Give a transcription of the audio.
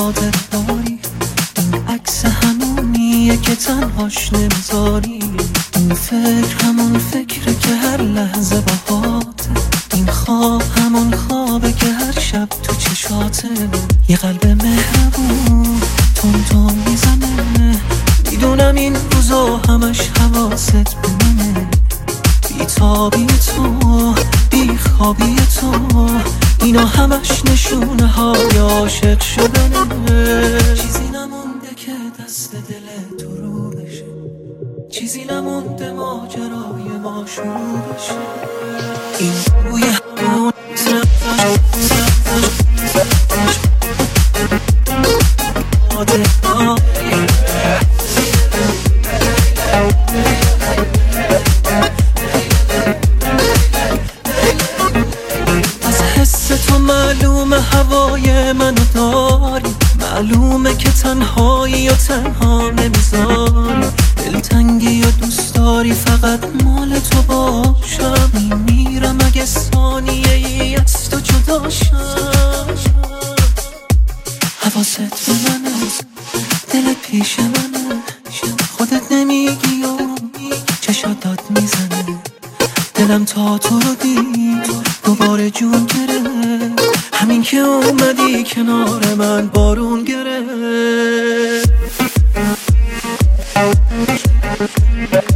خاطر داری، این عکس همونیه که تنهاش نمیذاری. این فکر همون فکره که هر لحظه باهاته، این خواب همون خوابه که هر شب تو چشاته. یه قلب مهربون تون تون میزنه، میدونم این روزا همش حواست به منه. بی‌تابی تو، بیخوابی تو، اینا همش نشونه های عاشق شدنه. چیزی نمونده که دست دل تو رو بشه، چیزی نمونده ماجرای ما شروع بشه. این روی همون از حس تو معلومه هوای منو داری، معلومه که تنهایی و تنها نمیذاری. دلتنگی و دوست داری فقط مال تو باشم، میمیرم اگه ثانیه ای از تو جداشم. حواست به منه، دل پیش منه، خودت نمیگی و چشات داد میزنه. دلم تا تو رو دید دوباره جون گرفت، همین که اومدی کنار من بارون گرفت.